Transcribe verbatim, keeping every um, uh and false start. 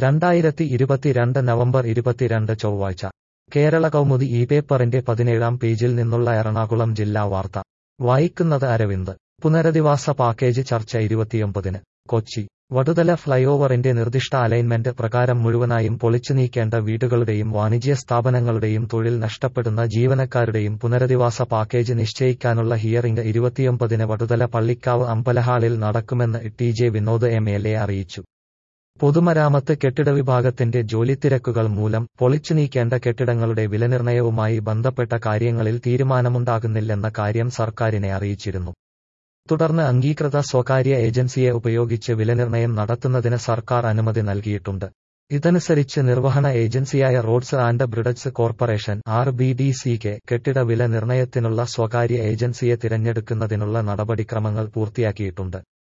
രണ്ടായിരത്തി ഇരുപത്തിരണ്ട് നവംബർ ഇരുപത്തിരണ്ട് ചൊവ്വാഴ്ച കേരള കൗമുദി ഈ പേപ്പറിന്റെ പതിനേഴാം പേജിൽ നിന്നുള്ള എറണാകുളം ജില്ലാ വാർത്ത വായിക്കുന്നത് അരവിന്ദ്. പുനരധിവാസ പാക്കേജ് ചർച്ച ഇരുപത്തിയൊമ്പതിന് കൊച്ചി. വടുതല ഫ്ലൈഓവറിന്റെ നിർദ്ദിഷ്ട അലൈൻമെന്റ് പ്രകാരം മുഴുവനായും പൊളിച്ചുനീക്കേണ്ട വീടുകളുടെയും വാണിജ്യ സ്ഥാപനങ്ങളുടെയും തൊഴിൽ നഷ്ടപ്പെടുന്ന ജീവനക്കാരുടെയും പുനരധിവാസ പാക്കേജ് നിശ്ചയിക്കാനുള്ള ഹിയറിംഗ് ഇരുപത്തിയൊമ്പതിന് വടുതല പള്ളിക്കാവ് അമ്പലഹാളിൽ നടക്കുമെന്ന് T J Vinod M L A അറിയിച്ചു. പൊതുമരാമത്ത് കെട്ടിട വിഭാഗത്തിന്റെ ജോലിത്തിരക്കുകൾ മൂലം പൊളിച്ചുനീക്കേണ്ട കെട്ടിടങ്ങളുടെ വിലനിർണയവുമായി ബന്ധപ്പെട്ട കാര്യങ്ങളിൽ തീരുമാനമുണ്ടാകുന്നില്ലെന്ന കാര്യം സർക്കാരിനെ അറിയിച്ചിരുന്നു. തുടർന്ന് അംഗീകൃത സ്വകാര്യ ഏജൻസിയെ ഉപയോഗിച്ച് വിലനിർണയം നടത്തുന്നതിന് സർക്കാർ അനുമതി നൽകിയിട്ടുണ്ട്. ഇതനുസരിച്ച് നിർവഹണ ഏജൻസിയായ roads and bridges corporation R B D സിക്ക് കെട്ടിട വില നിർണയത്തിനുള്ള സ്വകാര്യ ഏജൻസിയെ തിരഞ്ഞെടുക്കുന്നതിനുള്ള നടപടിക്രമങ്ങൾ പൂർത്തിയാക്കിയിട്ടുണ്ട്.